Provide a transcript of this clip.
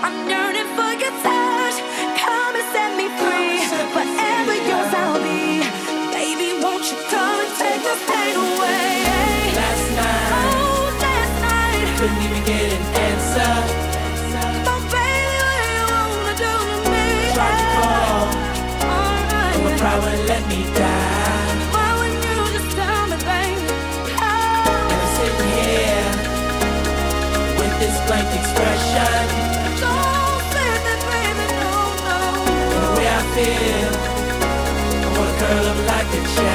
I'm yearning for your touch. Come and set me free. Forever yours I'll be. Baby, won't you come and take this pain away? Last night, oh, last night, couldn't even get an answer. oh baby, what you wanna do to me? Tried to call, Alright, but my pride wouldn't let me die. why wouldn't you just tell me, baby? Oh, And I'm sitting here with this blank expression. don't say that, baby, no, no. And the way I feel, I wanna curl up like a cherry.